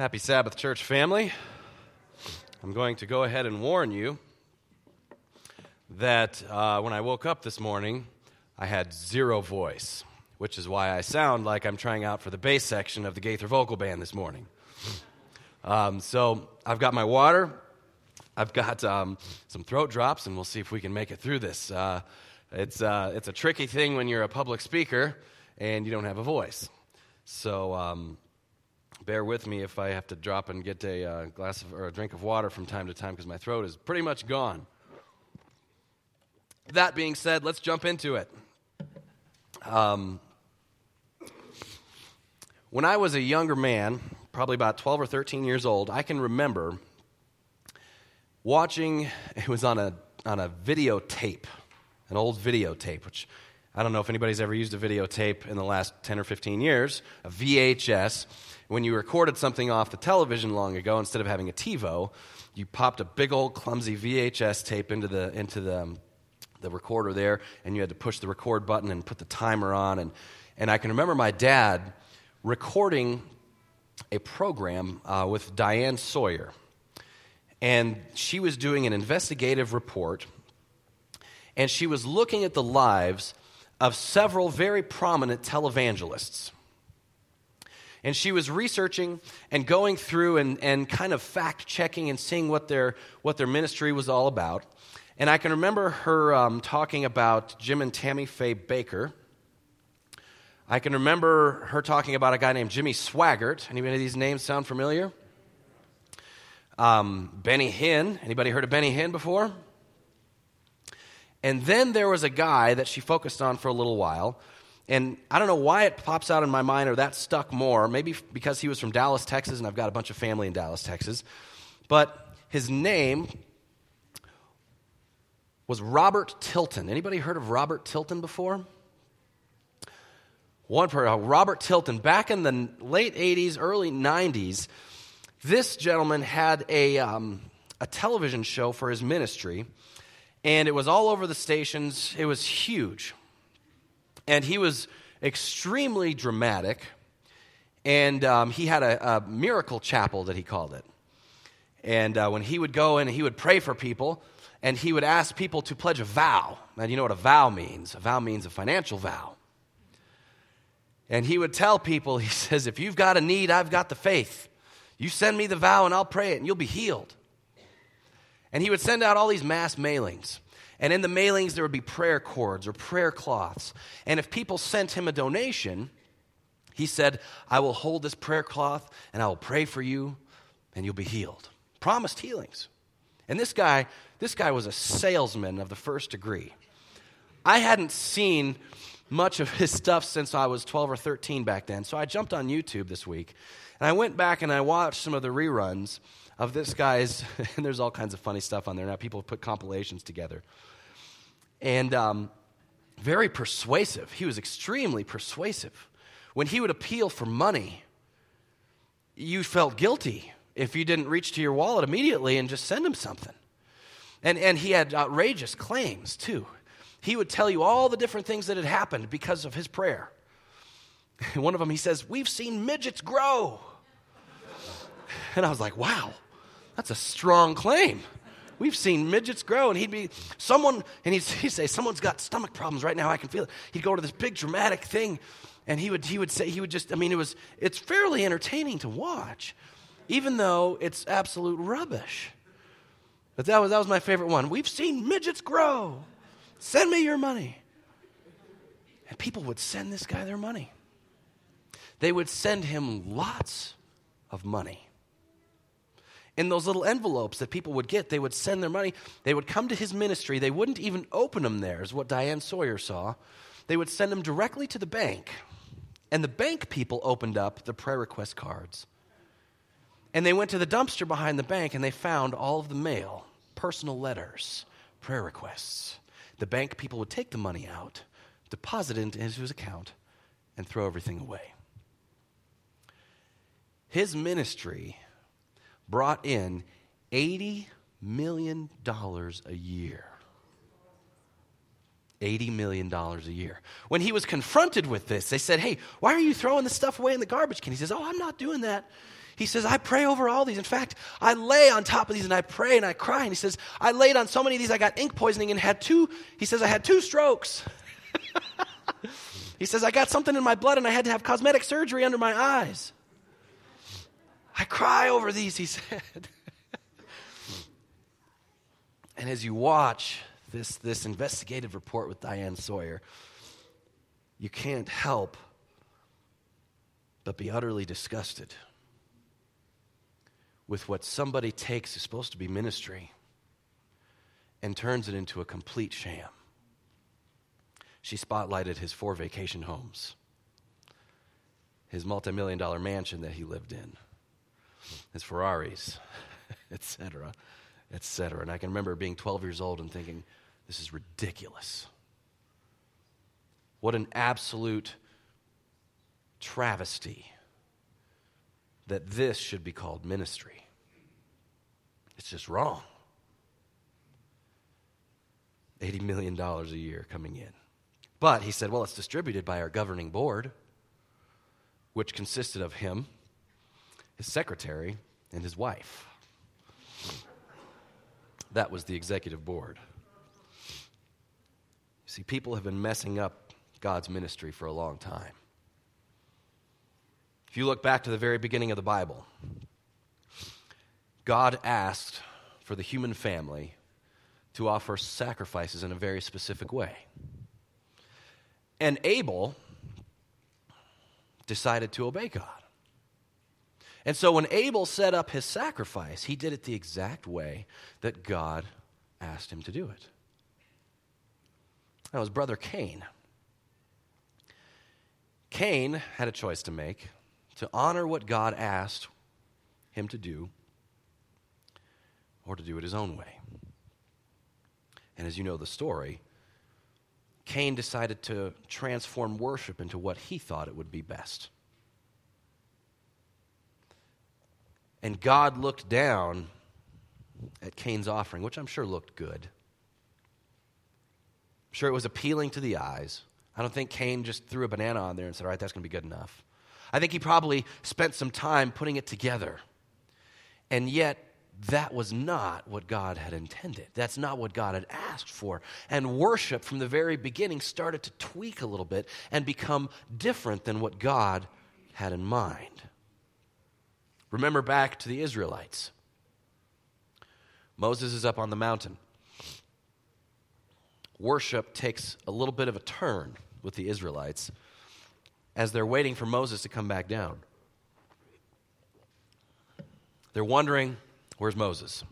Happy Sabbath, church family. I'm going to go ahead and warn you that when I woke up this morning, I had zero voice, which is why I sound like I'm trying out for the bass section of the Gaither Vocal Band this morning. So I've got my water, I've got some throat drops, and we'll see if we can make it through this. It's a tricky thing when you're a public speaker and you don't have a voice. So bear with me if I have to drop and get a glass of, or a drink of water from time to time because my throat is pretty much gone. That being said, let's jump into it. When I was a younger man, probably about 12 or 13 years old, I can remember watching, it was on a videotape, an old videotape, which I don't know if anybody's ever used a videotape in the last 10 or 15 years, a VHS. When you recorded something off the television long ago, instead of having a TiVo, you popped a big old clumsy VHS tape into the recorder there, and you had to push the record button and put the timer on. And I can remember my dad recording a program with Diane Sawyer. And she was doing an investigative report, and she was looking at the lives of several very prominent televangelists. And she was researching and going through and kind of fact-checking and seeing what their ministry was all about. And I can remember her talking about Jim and Tammy Faye Baker. I can remember her talking about a guy named Jimmy Swaggart. Anybody of these names sound familiar? Benny Hinn. Anybody heard of Benny Hinn before? And then there was a guy that she focused on for a little while. And I don't know why it pops out in my mind or that stuck more. Maybe because he was from Dallas, Texas, and I've got a bunch of family in Dallas, Texas. But his name was Robert Tilton. Anybody heard of Robert Tilton before? Robert Tilton. Back in the late 80s, early 90s, this gentleman had a television show for his ministry, and it was all over the stations. It was huge. And he was extremely dramatic, and he had a miracle chapel that he called it. And when he would go in, he would pray for people, and he would ask people to pledge a vow. Now, you know what a vow means? A vow means a financial vow. And he would tell people, he says, if you've got a need, I've got the faith. You send me the vow, and I'll pray it, and you'll be healed. And he would send out all these mass mailings. And in the mailings, there would be prayer cords or prayer cloths. And if people sent him a donation, he said, I will hold this prayer cloth, and I will pray for you, and you'll be healed. Promised healings. And this guy was a salesman of the first degree. I hadn't seen much of his stuff since I was 12 or 13 back then. So I jumped on YouTube this week, and I went back and I watched some of the reruns of this guy's, and there's all kinds of funny stuff on there now. People have put compilations together. And very persuasive. He was extremely persuasive. When he would appeal for money, you felt guilty if you didn't reach to your wallet immediately and just send him something. And he had outrageous claims, too. He would tell you all the different things that had happened because of his prayer. One of them, he says, we've seen midgets grow. And I was like, wow, that's a strong claim. We've seen midgets grow. And he'd say, someone's got stomach problems right now, I can feel it. He'd go to this big dramatic thing, and it's fairly entertaining to watch, even though it's absolute rubbish. But that was my favorite one. We've seen midgets grow. Send me your money. And people would send this guy their money. They would send him lots of money. In those little envelopes that people would get, they would send their money. They would come to his ministry. They wouldn't even open them there, is what Diane Sawyer saw. They would send them directly to the bank. And the bank people opened up the prayer request cards. And they went to the dumpster behind the bank, and they found all of the mail, personal letters, prayer requests. The bank people would take the money out, deposit it into his account, and throw everything away. His ministry brought in $80 million a year. $80 million a year. When he was confronted with this, they said, hey, why are you throwing this stuff away in the garbage can? He says, oh, I'm not doing that. He says, I pray over all these. In fact, I lay on top of these and I pray and I cry. And he says, I laid on so many of these, I got ink poisoning and had two strokes. He says, I got something in my blood and I had to have cosmetic surgery under my eyes. I cry over these, he said. And as you watch this investigative report with Diane Sawyer, you can't help but be utterly disgusted with what somebody takes is supposed to be ministry and turns it into a complete sham. She spotlighted his 4 vacation homes, his multi-million-dollar mansion that he lived in, his Ferraris, etc., etc. And I can remember being 12 years old and thinking, this is ridiculous. What an absolute travesty that this should be called ministry. It's just wrong. $80 million a year coming in. But he said, well, it's distributed by our governing board, which consisted of him, his secretary, and his wife. That was the executive board. See, people have been messing up God's ministry for a long time. If you look back to the very beginning of the Bible, God asked for the human family to offer sacrifices in a very specific way. And Abel decided to obey God. And so when Abel set up his sacrifice, he did it the exact way that God asked him to do it. Now, his brother Cain. Cain had a choice to make, to honor what God asked him to do, or to do it his own way. And as you know the story, Cain decided to transform worship into what he thought it would be best. And God looked down at Cain's offering, which I'm sure looked good. I'm sure it was appealing to the eyes. I don't think Cain just threw a banana on there and said, all right, that's going to be good enough. I think he probably spent some time putting it together. And yet, that was not what God had intended. That's not what God had asked for. And worship from the very beginning started to tweak a little bit and become different than what God had in mind. Remember back to the Israelites. Moses is up on the mountain. Worship takes a little bit of a turn with the Israelites as they're waiting for Moses to come back down. They're wondering, where's Moses?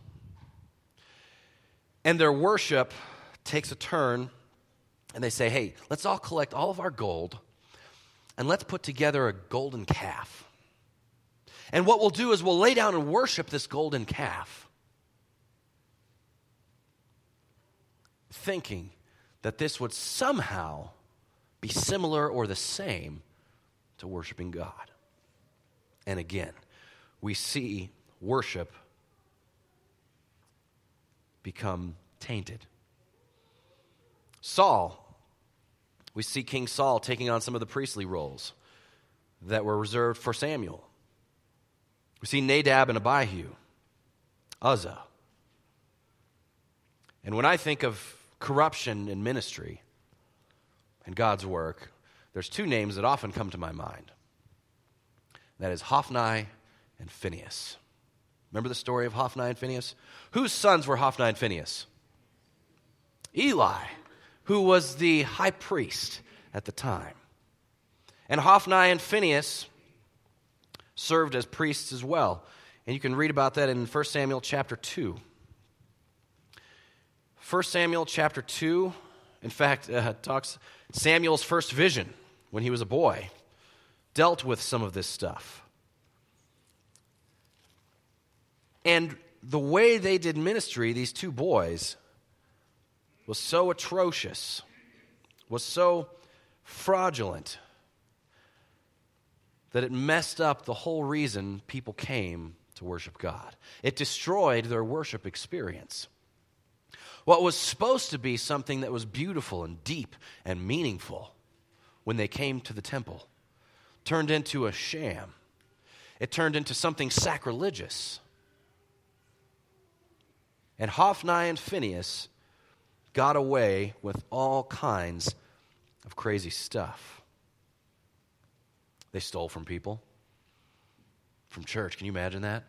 And their worship takes a turn, and they say, hey, let's all collect all of our gold, and let's put together a golden calf. And what we'll do is we'll lay down and worship this golden calf, thinking that this would somehow be similar or the same to worshiping God. And again, we see worship become tainted. We see King Saul taking on some of the priestly roles that were reserved for Samuel. We see Nadab and Abihu, Uzzah. And when I think of corruption in ministry and God's work, there's 2 names that often come to my mind. That is Hophni and Phinehas. Remember the story of Hophni and Phinehas? Whose sons were Hophni and Phinehas? Eli, who was the high priest at the time. And Hophni and Phinehas served as priests as well. And you can read about that in 1 Samuel chapter 2. 1 Samuel chapter 2, in fact, talks Samuel's first vision when he was a boy, dealt with some of this stuff. And the way they did ministry, these 2 boys, was so atrocious, was so fraudulent, that it messed up the whole reason people came to worship God. It destroyed their worship experience. What was supposed to be something that was beautiful and deep and meaningful when they came to the temple turned into a sham. It turned into something sacrilegious. And Hophni and Phinehas got away with all kinds of crazy stuff. They stole from people, from church. Can you imagine that?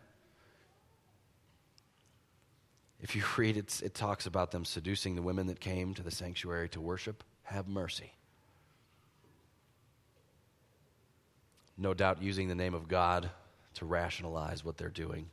If you read it, it talks about them seducing the women that came to the sanctuary to worship. Have mercy. No doubt using the name of God to rationalize what they're doing.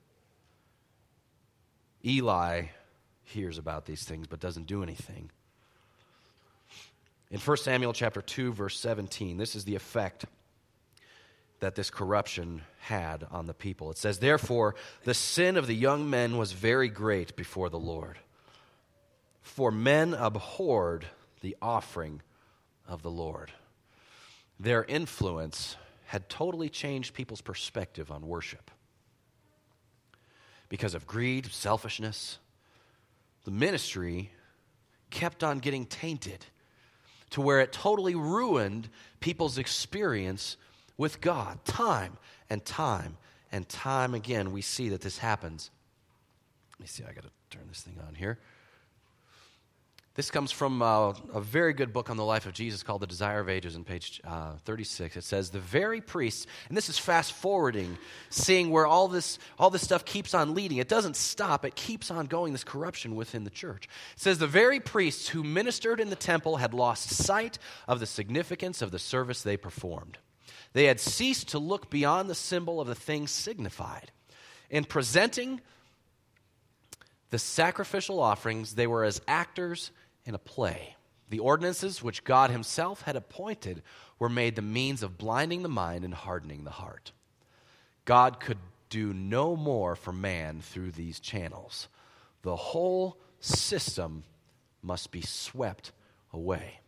Eli hears about these things but doesn't do anything. In 1 Samuel chapter 2, verse 17, this is the effect that this corruption had on the people. It says, "Therefore, the sin of the young men was very great before the Lord, for men abhorred the offering of the Lord." Their influence had totally changed people's perspective on worship. Because of greed, selfishness, the ministry kept on getting tainted to where it totally ruined people's experience with God. Time and time and time again, we see that this happens. Let me see, I got to turn this thing on here. This comes from a very good book on the life of Jesus called The Desire of Ages on page 36. It says, "The very priests," and this is fast forwarding, seeing where all this stuff keeps on leading. It doesn't stop. It keeps on going, this corruption within the church. It says, "The very priests who ministered in the temple had lost sight of the significance of the service they performed. They had ceased to look beyond the symbol of the things signified. In presenting the sacrificial offerings, they were as actors in a play. The ordinances which God himself had appointed were made the means of blinding the mind and hardening the heart. God could do no more for man through these channels. The whole system must be swept away."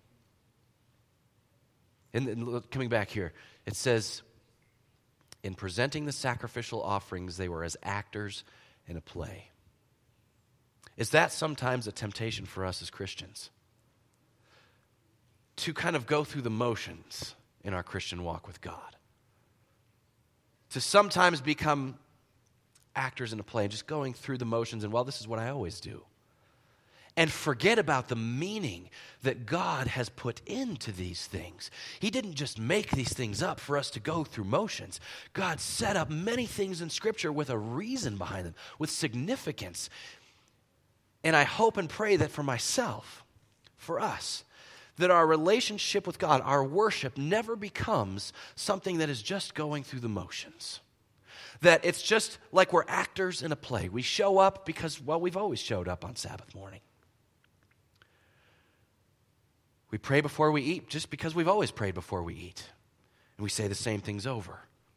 And coming back here, it says, "In presenting the sacrificial offerings, they were as actors in a play." Is that sometimes a temptation for us as Christians? To kind of go through the motions in our Christian walk with God. To sometimes become actors in a play, just going through the motions and, well, this is what I always do. And forget about the meaning that God has put into these things. He didn't just make these things up for us to go through motions. God set up many things in Scripture with a reason behind them, with significance. And I hope and pray that for myself, for us, that our relationship with God, our worship, never becomes something that is just going through the motions. That it's just like we're actors in a play. We show up because, well, we've always showed up on Sabbath morning. We pray before we eat just because we've always prayed before we eat. And we say the same things over.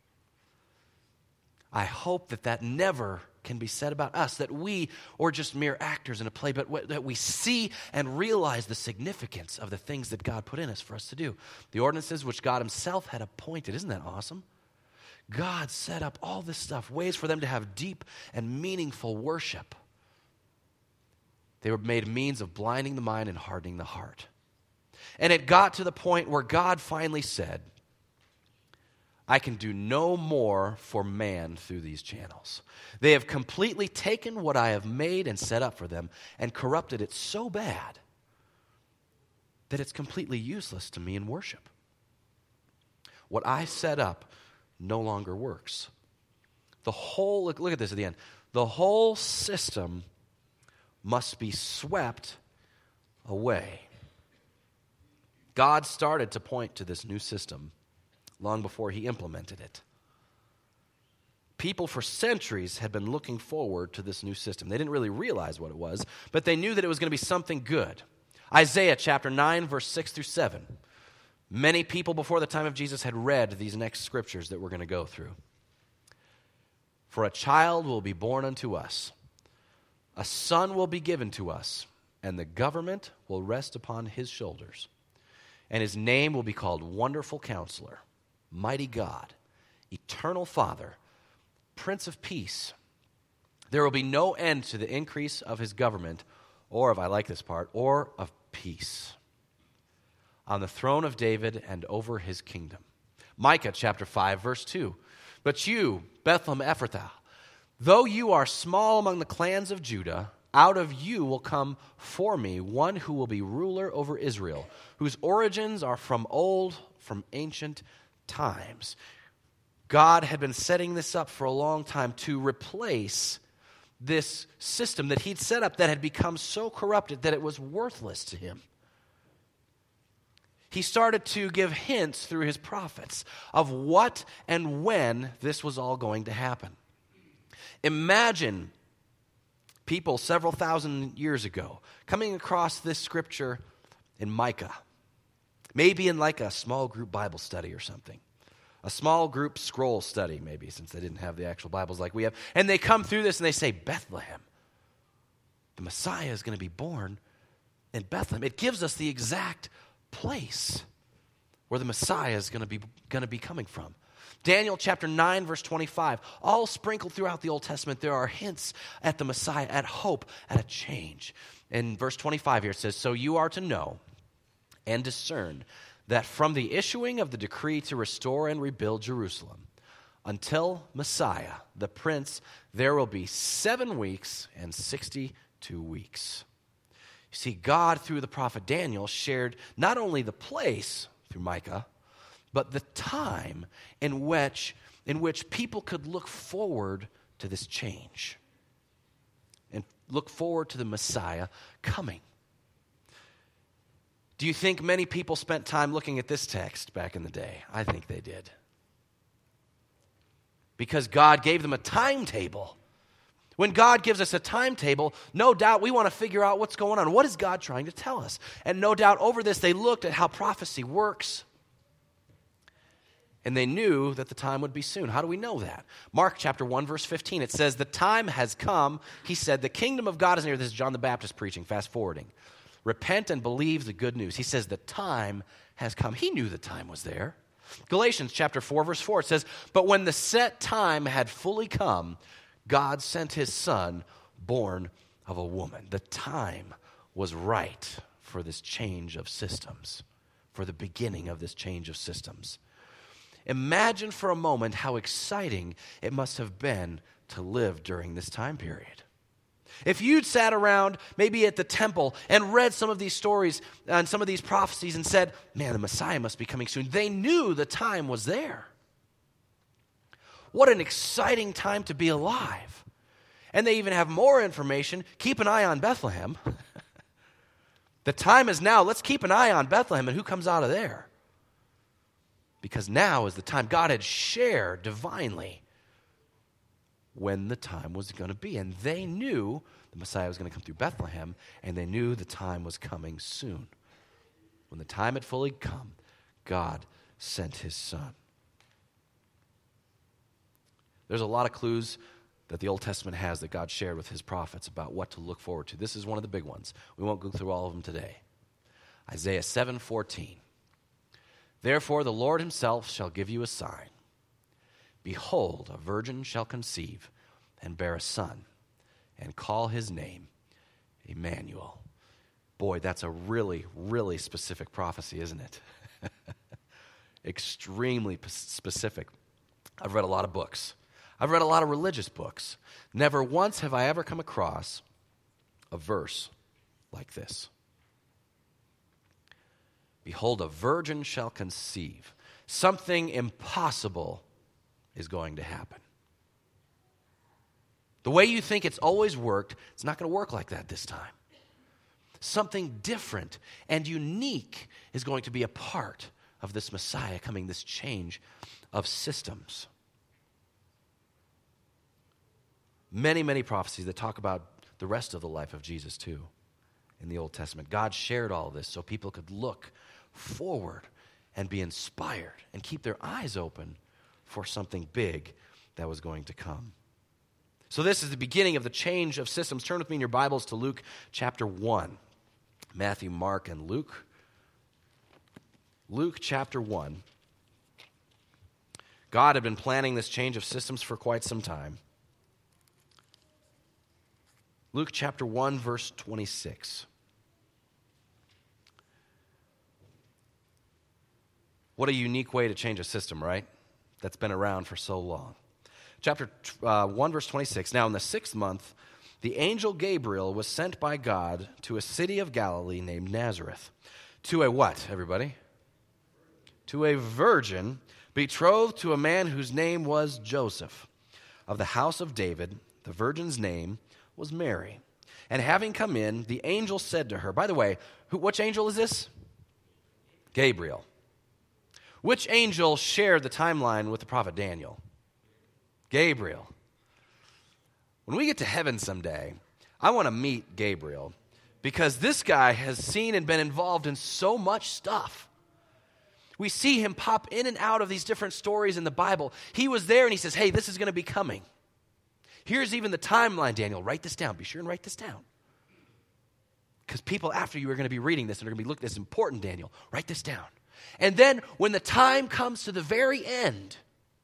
I hope that that never can be said about us, that we are just mere actors in a play, but that we see and realize the significance of the things that God put in us for us to do. The ordinances which God himself had appointed. Isn't that awesome? God set up all this stuff, ways for them to have deep and meaningful worship. They were made means of blinding the mind and hardening the heart. And it got to the point where God finally said, I can do no more for man through these channels. They have completely taken what I have made and set up for them and corrupted it so bad that it's completely useless to me in worship. What I set up no longer works. The whole, look at this at the end. The whole system must be swept away. God started to point to this new system long before he implemented it. People for centuries had been looking forward to this new system. They didn't really realize what it was, but they knew that it was going to be something good. Isaiah chapter 9, verse 6 through 7. Many people before the time of Jesus had read these next scriptures that we're going to go through. For a child will be born unto us, a son will be given to us, and the government will rest upon his shoulders. And his name will be called Wonderful Counselor, Mighty God, Eternal Father, Prince of Peace. There will be no end to the increase of his government, or, if I like this part, or of peace, on the throne of David and over his kingdom. Micah chapter 5, verse 2. But you, Bethlehem Ephrathah, though you are small among the clans of Judah, out of you will come for me one who will be ruler over Israel, whose origins are from old, from ancient times. God had been setting this up for a long time to replace this system that he'd set up that had become so corrupted that it was worthless to him. He started to give hints through his prophets of what and when this was all going to happen. Imagine people several thousand years ago coming across this scripture in Micah, maybe in like a small group Bible study or something. A small group scroll study, maybe, since they didn't have the actual Bibles like we have. And they come through this and they say, Bethlehem. The Messiah is going to be born in Bethlehem. It gives us the exact place where the Messiah is going to be coming from. Daniel chapter 9, verse 25. All sprinkled throughout the Old Testament, there are hints at the Messiah, at hope, at a change. In verse 25 here it says, so you are to know and discern that from the issuing of the decree to restore and rebuild Jerusalem until Messiah, the Prince, there will be 7 weeks and 62 weeks. You see, God, through the prophet Daniel, shared not only the place through Micah, but the time in which people could look forward to this change and look forward to the Messiah coming. Do you think many people spent time looking at this text back in the day? I think they did. Because God gave them a timetable. When God gives us a timetable, no doubt we want to figure out what's going on. What is God trying to tell us? And no doubt over this, they looked at how prophecy works. And they knew that the time would be soon. How do we know that? Mark chapter 1, verse 15, it says, the time has come, he said, the kingdom of God is near. This is John the Baptist preaching, fast forwarding. Repent and believe the good news. He says the time has come. He knew the time was there. Galatians chapter 4, verse 4, it says, but when the set time had fully come, God sent his son, born of a woman. The time was right for this change of systems, for the beginning of this change of systems. Imagine for a moment how exciting it must have been to live during this time period. If you'd sat around maybe at the temple and read some of these stories and some of these prophecies and said, man, the Messiah must be coming soon. They knew the time was there. What an exciting time to be alive. And they even have more information. Keep an eye on Bethlehem. The time is now. Let's keep an eye on Bethlehem and who comes out of there. Because now is the time. God had shared divinely when the time was going to be. And they knew the Messiah was going to come through Bethlehem, and they knew the time was coming soon. When the time had fully come, God sent his son. There's a lot of clues that the Old Testament has that God shared with his prophets about what to look forward to. This is one of the big ones. We won't go through all of them today. Isaiah 7:14. Therefore the Lord himself shall give you a sign. Behold, a virgin shall conceive and bear a son, and call his name Emmanuel. Boy, that's a really, really specific prophecy, isn't it? Extremely specific. I've read a lot of books. I've read a lot of religious books. Never once have I ever come across a verse like this. Behold, a virgin shall conceive. Something impossible is going to happen. The way you think it's always worked, it's not going to work like that this time. Something different and unique is going to be a part of this Messiah coming, this change of systems. Many, many prophecies that talk about the rest of the life of Jesus too in the Old Testament. God shared all this so people could look forward and be inspired and keep their eyes open for something big that was going to come. So this is the beginning of the change of systems. Turn with me in your Bibles to Luke chapter 1. Matthew, Mark, and Luke. Luke chapter 1. God had been planning this change of systems for quite some time. Luke chapter 1, verse 26. What a unique way to change a system, right? that's been around for so long. Chapter 1, verse 26. Now in the 6th month, the angel Gabriel was sent by God to a city of Galilee named Nazareth. To a what, everybody? To a virgin betrothed to a man whose name was Joseph, of the house of David. The virgin's name was Mary. And having come in, the angel said to her, by the way, which angel is this? Gabriel. Which angel shared the timeline with the prophet Daniel? Gabriel. When we get to heaven someday, I want to meet Gabriel because this guy has seen and been involved in so much stuff. We see him pop in and out of these different stories in the Bible. He was there and he says, hey, this is going to be coming. Here's even the timeline, Daniel. Write this down. Be sure and write this down. Because people after you are going to be reading this and are going to be looking, this is important, Daniel. Write this down. And then when the time comes to the very end,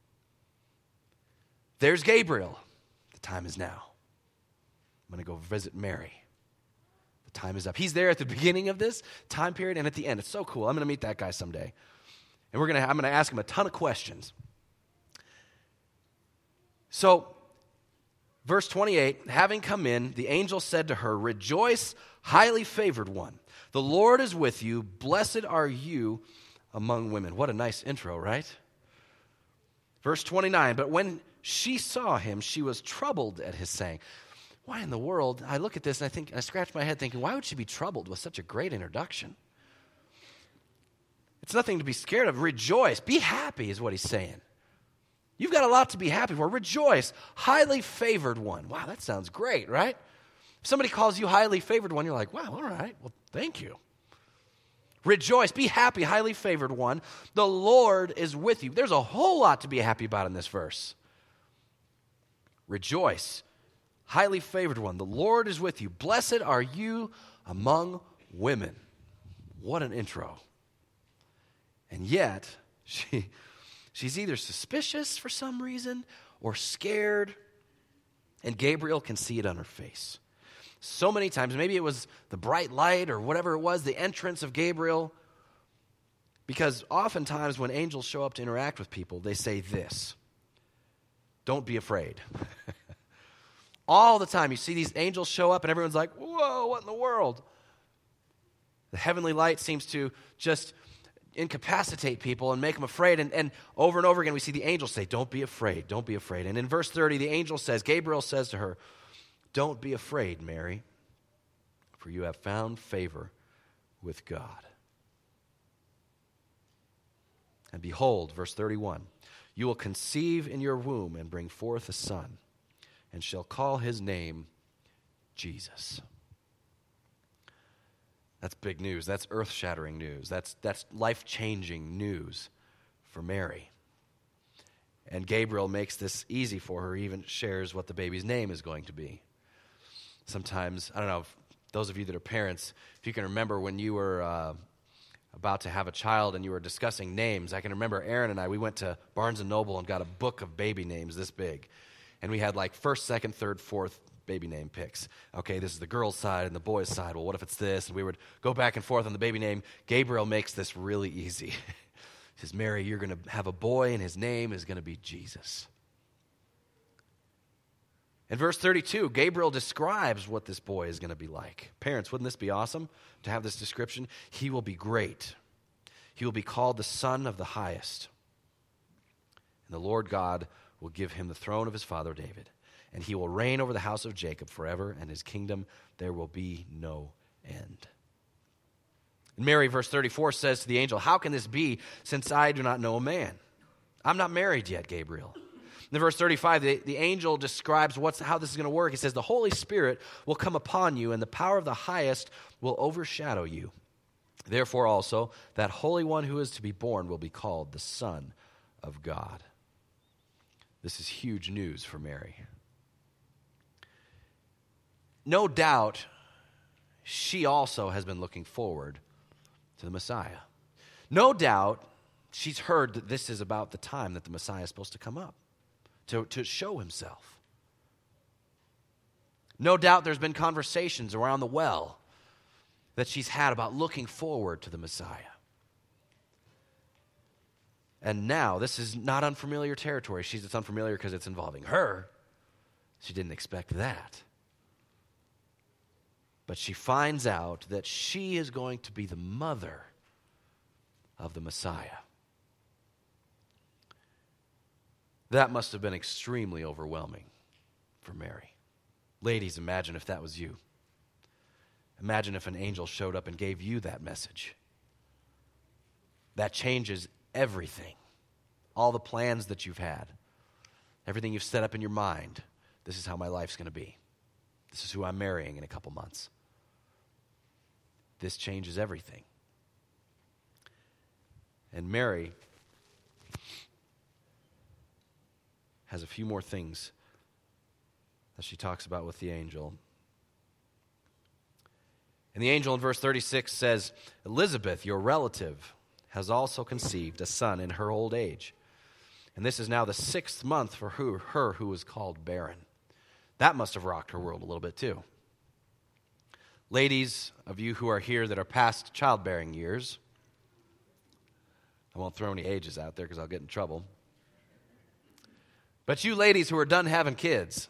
there's Gabriel. The time is now. I'm going to go visit Mary. The time is up. He's there at the beginning of this time period and at the end. It's so cool. I'm going to meet that guy someday. And I'm going to ask him a ton of questions. So, verse 28, having come in, the angel said to her, rejoice, highly favored one. The Lord is with you. Blessed are you among women. What a nice intro, right? Verse 29, but when she saw him, she was troubled at his saying. Why in the world? I look at this and I scratch my head thinking, why would she be troubled with such a great introduction? It's nothing to be scared of. Rejoice. Be happy is what he's saying. You've got a lot to be happy for. Rejoice. Highly favored one. Wow, that sounds great, right? If somebody calls you highly favored one, you're like, wow, all right. Well, thank you. Rejoice. Be happy, highly favored one. The Lord is with you. There's a whole lot to be happy about in this verse. Rejoice. Highly favored one. The Lord is with you. Blessed are you among women. What an intro. And yet, she's either suspicious for some reason or scared, and Gabriel can see it on her face. So many times, maybe it was the bright light or whatever it was, the entrance of Gabriel, because oftentimes when angels show up to interact with people, they say this, don't be afraid. All the time, you see these angels show up and everyone's like, whoa, what in the world? The heavenly light seems to just incapacitate people and make them afraid. And over and over again, we see the angels say, don't be afraid, don't be afraid. And in verse 30, the angel says, Gabriel says to her, don't be afraid, Mary, for you have found favor with God. And behold, verse 31, you will conceive in your womb and bring forth a son, and shall call his name Jesus. That's big news. That's earth-shattering news. That's life-changing news for Mary. And Gabriel makes this easy for her, even shares what the baby's name is going to be. Sometimes, I don't know, if those of you that are parents, if you can remember when you were about to have a child and you were discussing names, I can remember Aaron and I, we went to Barnes & Noble and got a book of baby names this big. And we had like first, second, third, fourth baby name picks. Okay, this is the girl's side and the boy's side. Well, what if it's this? And we would go back and forth on the baby name. Gabriel makes this really easy. He says, Mary, you're going to have a boy and his name is going to be Jesus. In verse 32, Gabriel describes what this boy is going to be like. Parents, wouldn't this be awesome to have this description? He will be great. He will be called the Son of the Highest. And the Lord God will give him the throne of his father David, and he will reign over the house of Jacob forever, and his kingdom there will be no end. And Mary, verse 34, says to the angel, how can this be since I do not know a man? I'm not married yet, Gabriel. In verse 35, the angel describes how this is going to work. He says, the Holy Spirit will come upon you, and the power of the highest will overshadow you. Therefore also, that Holy One who is to be born will be called the Son of God. This is huge news for Mary. No doubt, she also has been looking forward to the Messiah. No doubt, she's heard that this is about the time that the Messiah is supposed to come up, to show himself. No doubt there's been conversations around the well that she's had about looking forward to the Messiah. And now, this is not unfamiliar territory. It's unfamiliar because it's involving her. She didn't expect that. But she finds out that she is going to be the mother of the Messiah. That must have been extremely overwhelming for Mary. Ladies, imagine if that was you. Imagine if an angel showed up and gave you that message. That changes everything. All the plans that you've had. Everything you've set up in your mind. This is how my life's going to be. This is who I'm marrying in a couple months. This changes everything. And Mary has a few more things that she talks about with the angel. And the angel in verse 36 says, Elizabeth, your relative, has also conceived a son in her old age. And this is now the 6th month for her who is called barren. That must have rocked her world a little bit too. Ladies of you who are here that are past childbearing years, I won't throw any ages out there because I'll get in trouble. But you ladies who are done having kids,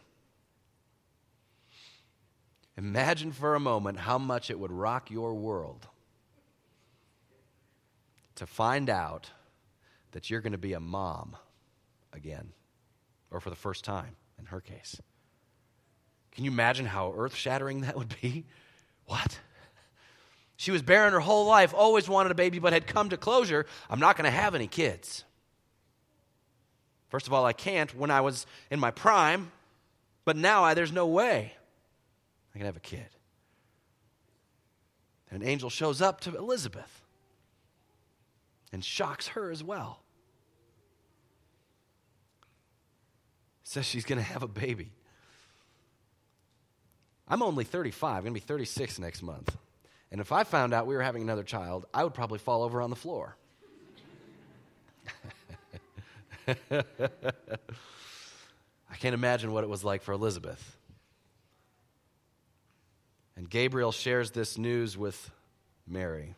imagine for a moment how much it would rock your world to find out that you're going to be a mom again, or for the first time in her case. Can you imagine how earth-shattering that would be? What? She was barren her whole life, always wanted a baby, but had come to closure. I'm not going to have any kids. First of all, I can't when I was in my prime, but now there's no way I can have a kid. And an angel shows up to Elizabeth and shocks her as well. Says she's going to have a baby. I'm only 35. I'm going to be 36 next month. And if I found out we were having another child, I would probably fall over on the floor. I can't imagine what it was like for Elizabeth. And Gabriel shares this news with Mary.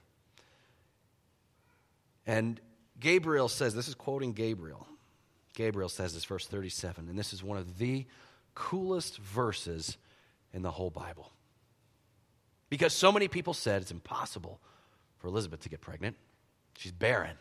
And Gabriel says, this is quoting Gabriel. Gabriel says this, verse 37, and this is one of the coolest verses in the whole Bible. Because so many people said it's impossible for Elizabeth to get pregnant. She's barren.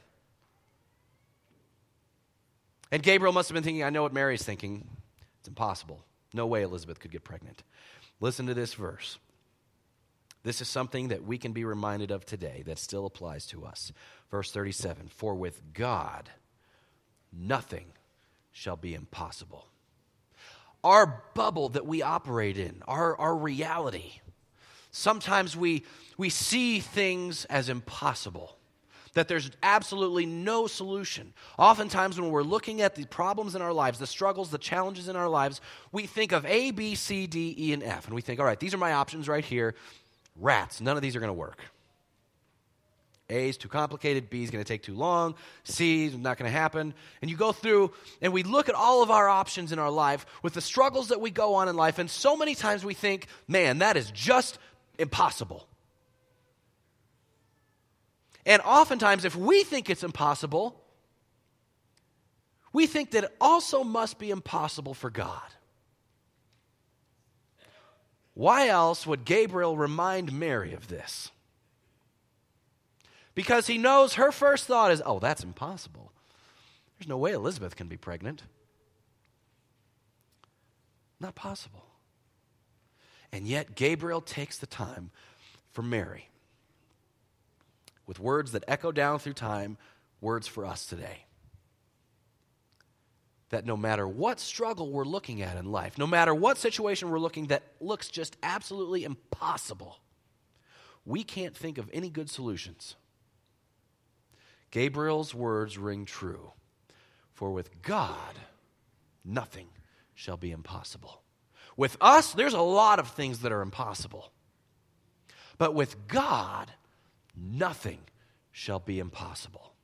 And Gabriel must have been thinking, I know what Mary's thinking. It's impossible. No way Elizabeth could get pregnant. Listen to this verse. This is something that we can be reminded of today that still applies to us. Verse 37, for with God, nothing shall be impossible. Our bubble that we operate in, our reality, sometimes we see things as impossible, that there's absolutely no solution. Oftentimes when we're looking at the problems in our lives, the struggles, the challenges in our lives, we think of A, B, C, D, E, and F. And we think, all right, these are my options right here. Rats, none of these are going to work. A is too complicated, B is going to take too long, C is not going to happen. And you go through and we look at all of our options in our life with the struggles that we go on in life, and so many times we think, man, that is just impossible. And oftentimes if we think it's impossible, we think that it also must be impossible for God. Why else would Gabriel remind Mary of this? Because he knows her first thought is, oh, that's impossible. There's no way Elizabeth can be pregnant. Not possible. And yet Gabriel takes the time for Mary with words that echo down through time, words for us today. That no matter what struggle we're looking at in life, no matter what situation we're looking that looks just absolutely impossible, we can't think of any good solutions. Gabriel's words ring true. For with God, nothing shall be impossible. With us, there's a lot of things that are impossible. But with God, nothing shall be impossible.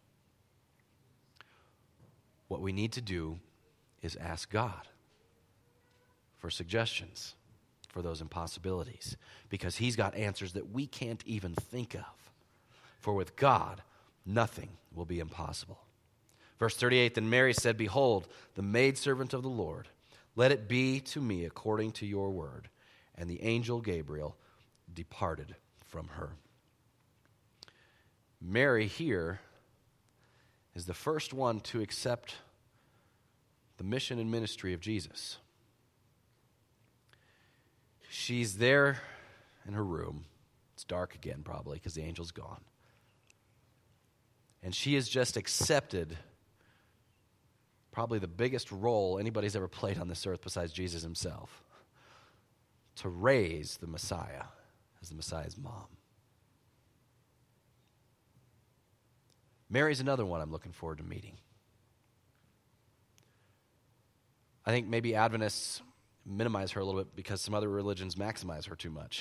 What we need to do is ask God for suggestions for those impossibilities, because He's got answers that we can't even think of. For with God, nothing will be impossible. Verse 38, then Mary said, behold, the maidservant of the Lord, let it be to me according to your word. And the angel Gabriel departed from her. Mary here is the first one to accept the mission and ministry of Jesus. She's there in her room. It's dark again probably because the angel's gone. And she has just accepted probably the biggest role anybody's ever played on this earth besides Jesus himself, to raise the Messiah as the Messiah's mom. Mary's another one I'm looking forward to meeting. I think maybe Adventists minimize her a little bit because some other religions maximize her too much.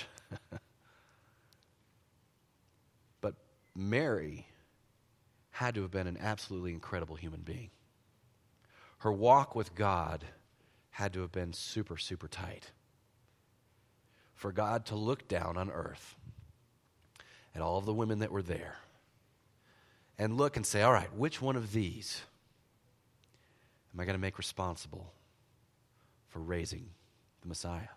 But Mary had to have been an absolutely incredible human being. Her walk with God had to have been super, super tight. For God to look down on earth at all of the women that were there and look and say, all right, which one of these am I going to make responsible for raising the Messiah?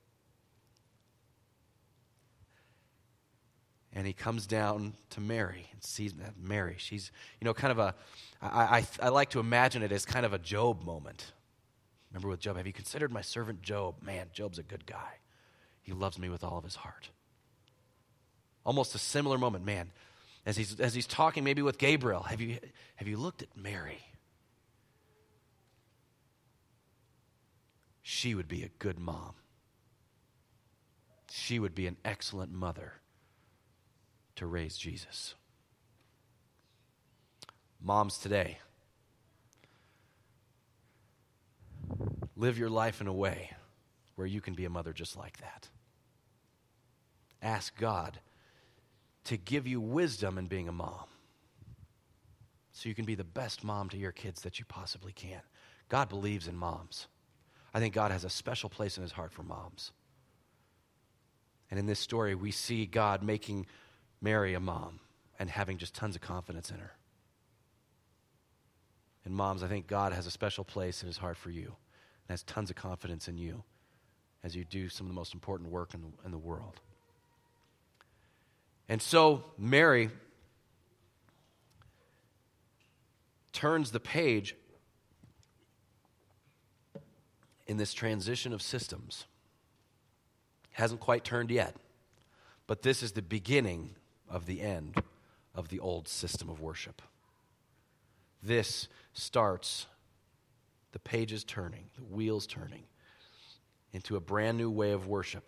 And he comes down to Mary and sees that Mary, she's, kind of I like to imagine it as kind of a Job moment. Remember with Job, have you considered my servant Job? Man, Job's a good guy. He loves me with all of his heart. Almost a similar moment, man, as he's talking maybe with Gabriel, have you looked at Mary? She would be a good mom. She would be an excellent mother to raise Jesus. Moms today, live your life in a way where you can be a mother just like that. Ask God to give you wisdom in being a mom so you can be the best mom to your kids that you possibly can. God believes in moms. I think God has a special place in his heart for moms. And in this story, we see God making Mary a mom and having just tons of confidence in her. And moms, I think God has a special place in his heart for you and has tons of confidence in you as you do some of the most important work in the world. And so Mary turns the page in this transition of systems. Hasn't quite turned yet, but this is the beginning of the end of the old system of worship. This starts the pages turning, the wheels turning into a brand new way of worship.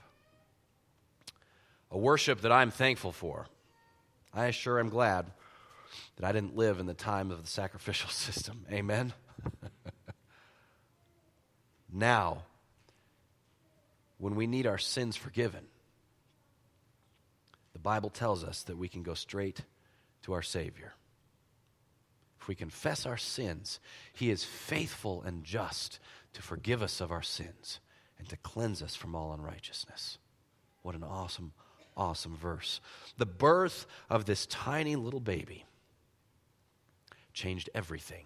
A worship that I'm thankful for. I sure am glad that I didn't live in the time of the sacrificial system. Amen? Now, when we need our sins forgiven, the Bible tells us that we can go straight to our Savior. If we confess our sins, he is faithful and just to forgive us of our sins and to cleanse us from all unrighteousness. What an awesome, awesome verse. The birth of this tiny little baby changed everything.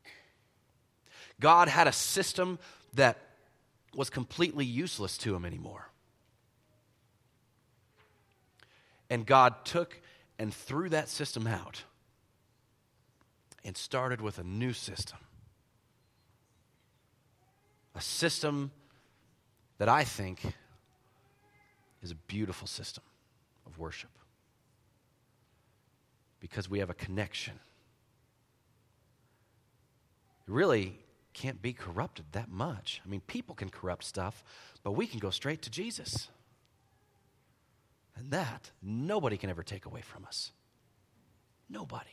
God had a system that was completely useless to him anymore. And God took and threw that system out and started with a new system. A system that I think is a beautiful system of worship. Because we have a connection. It really can't be corrupted that much. I mean, people can corrupt stuff, but we can go straight to Jesus. And that, nobody can ever take away from us. Nobody.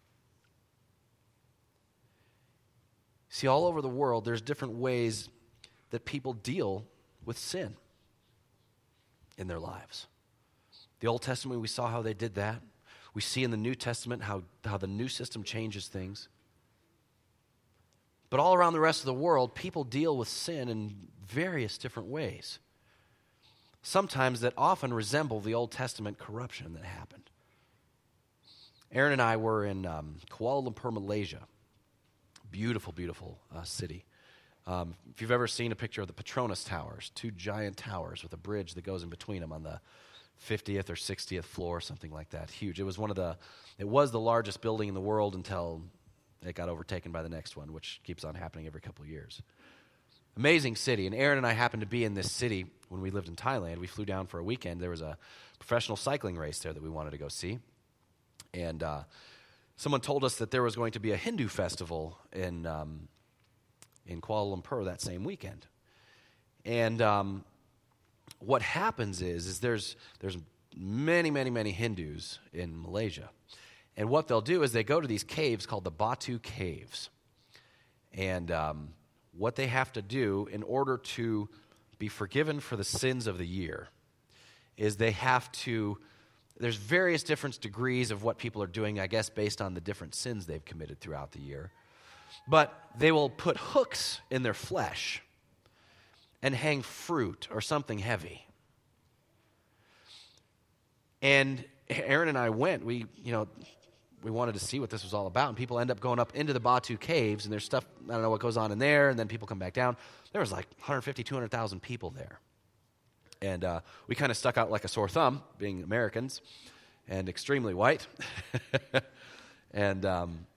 See, all over the world, there's different ways that people deal with sin in their lives. The Old Testament, we saw how they did that. We see in the New Testament how the new system changes things. But all around the rest of the world, people deal with sin in various different ways. Sometimes that often resemble the Old Testament corruption that happened. Aaron and I were in Kuala Lumpur, Malaysia, Beautiful, beautiful city. If you've ever seen a picture of the Petronas Towers, 2 giant towers with a bridge that goes in between them on the 50th or 60th floor, something like that, huge. It was the largest building in the world until it got overtaken by the next one, which keeps on happening every couple of years. Amazing city, and Aaron and I happened to be in this city when we lived in Thailand. We flew down for a weekend. There was a professional cycling race there that we wanted to go see, and someone told us that there was going to be a Hindu festival in Kuala Lumpur that same weekend. And what happens is there's many, many, many Hindus in Malaysia. And what they'll do is they go to these caves called the Batu Caves. And what they have to do in order to be forgiven for the sins of the year is there's various different degrees of what people are doing, I guess, based on the different sins they've committed throughout the year. But they will put hooks in their flesh and hang fruit or something heavy. And Aaron and I went. We wanted to see what this was all about. And people end up going up into the Batu Caves, and there's stuff, I don't know what goes on in there, and then people come back down. There was like 150, 200,000 people there. And we kind of stuck out like a sore thumb, being Americans, and extremely white. And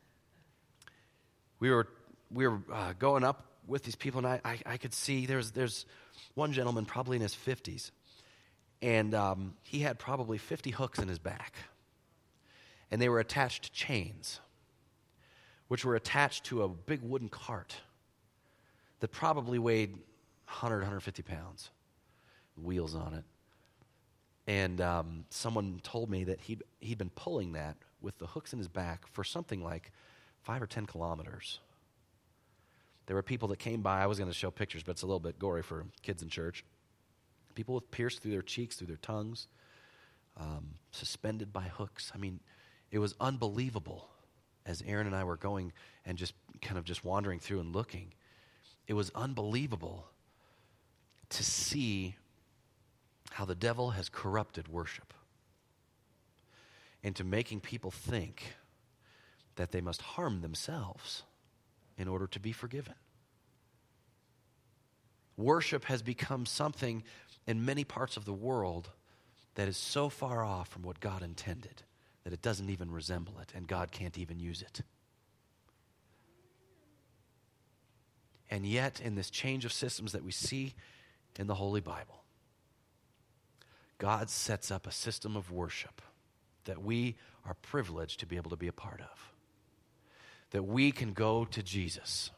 we were going up with these people, and I could see there's one gentleman probably in his 50s, and he had probably 50 hooks in his back, and they were attached to chains, which were attached to a big wooden cart that probably weighed 100, 150 pounds, wheels on it. And someone told me that he'd been pulling that with the hooks in his back for something like 5 or 10 kilometers. There were people that came by. I was going to show pictures, but it's a little bit gory for kids in church. People with pierced through their cheeks, through their tongues, suspended by hooks. I mean, it was unbelievable as Aaron and I were going and just wandering through and looking. It was unbelievable to see how the devil has corrupted worship into making people think that they must harm themselves in order to be forgiven. Worship has become something in many parts of the world that is so far off from what God intended that it doesn't even resemble it, and God can't even use it. And yet, in this change of systems that we see in the Holy Bible, God sets up a system of worship that we are privileged to be able to be a part of. That we can go to Jesus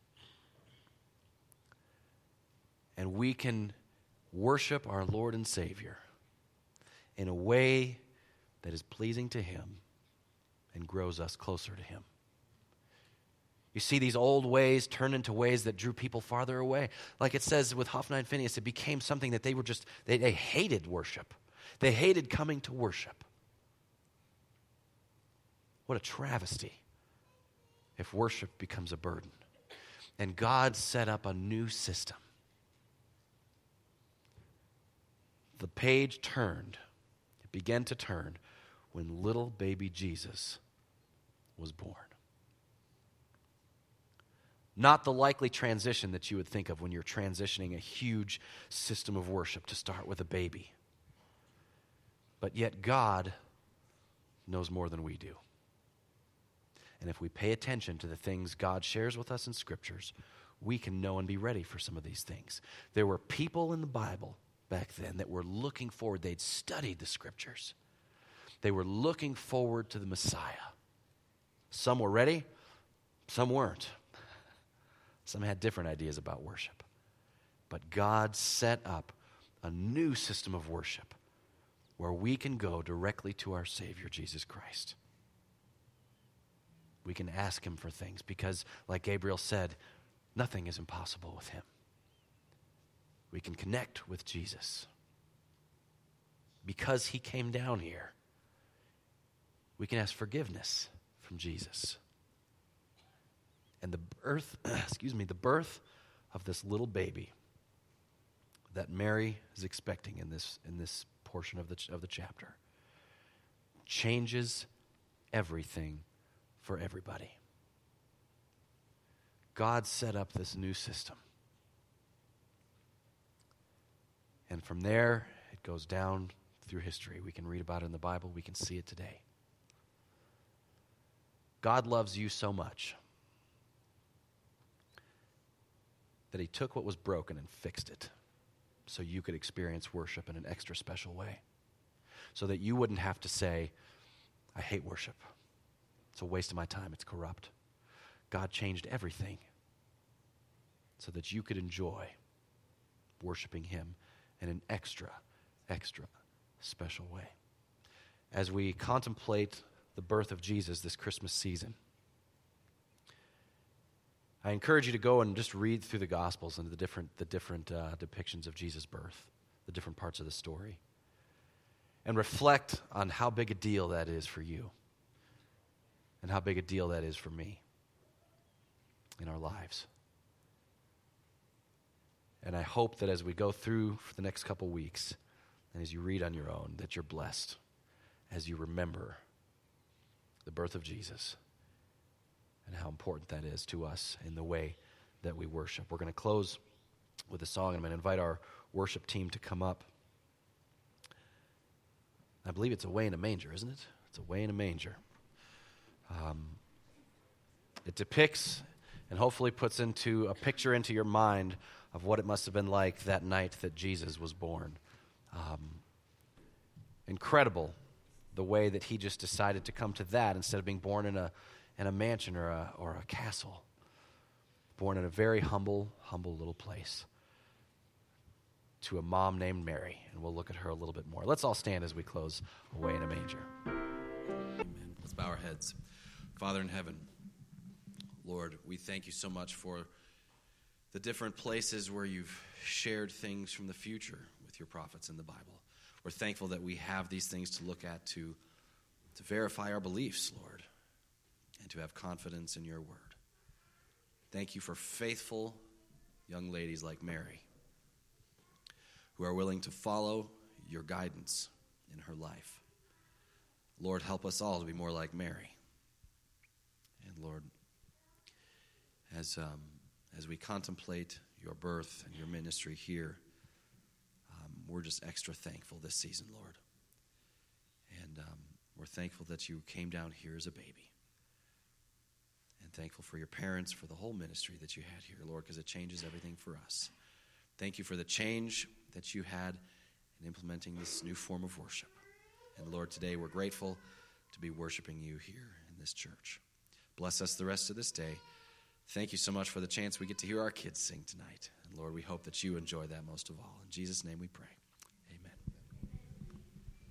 and we can worship our Lord and Savior in a way that is pleasing to Him and grows us closer to Him. You see, these old ways turn into ways that drew people farther away. Like it says with Hophni and Phinehas, it became something that they hated worship. They hated coming to worship. What a travesty if worship becomes a burden. And God set up a new system. The page turned. It began to turn when little baby Jesus was born. Not the likely transition that you would think of when you're transitioning a huge system of worship to start with a baby. But yet God knows more than we do. And if we pay attention to the things God shares with us in Scriptures, we can know and be ready for some of these things. There were people in the Bible back then that were looking forward. They'd studied the Scriptures. They were looking forward to the Messiah. Some were ready, some weren't. Some had different ideas about worship. But God set up a new system of worship where we can go directly to our Savior, Jesus Christ. We can ask Him for things because, like Gabriel said, nothing is impossible with Him. We can connect with Jesus. Because He came down here, we can ask forgiveness from Jesus. And the birth of this little baby that Mary is expecting in this portion of the chapter changes everything for everybody. God set up this new system. And from there, it goes down through history. We can read about it in the Bible. We can see it today. God loves you so much that he took what was broken and fixed it so you could experience worship in an extra special way. So that you wouldn't have to say, I hate worship. It's a waste of my time. It's corrupt. God changed everything so that you could enjoy worshiping him in an extra special way. As we contemplate the birth of Jesus this Christmas season, I encourage you to go and just read through the Gospels and the different depictions of Jesus' birth, the different parts of the story, and reflect on how big a deal that is for you and how big a deal that is for me in our lives. And I hope that as we go through for the next couple weeks, and as you read on your own, that you're blessed as you remember the birth of Jesus and how important that is to us in the way that we worship. We're going to close with a song, and I'm going to invite our worship team to come up. I believe it's Away in a Manger, isn't it? It's Away in a Manger. It depicts and hopefully puts into a picture into your mind of what it must have been like that night that Jesus was born. Incredible the way that he just decided to come to that instead of being born in a mansion or a castle. Born in a very humble little place to a mom named Mary. And we'll look at her a little bit more. Let's all stand as we close Away in a Manger. Amen. Let's bow our heads. Father in heaven, Lord, we thank you so much for the different places where you've shared things from the future with your prophets in the Bible. We're thankful that we have these things to look at to verify our beliefs, Lord, and to have confidence in your word. Thank you for faithful young ladies like Mary who are willing to follow your guidance in her life. Lord, help us all to be more like Mary. And Lord, as we contemplate your birth and your ministry here, we're just extra thankful this season, Lord. And we're thankful that you came down here as a baby. And thankful for your parents, for the whole ministry that you had here, Lord, because it changes everything for us. Thank you for the change that you had in implementing this new form of worship. And Lord, today we're grateful to be worshiping you here in this church. Bless us the rest of this day. Thank you so much for the chance we get to hear our kids sing tonight. And Lord, we hope that you enjoy that most of all. In Jesus' name we pray.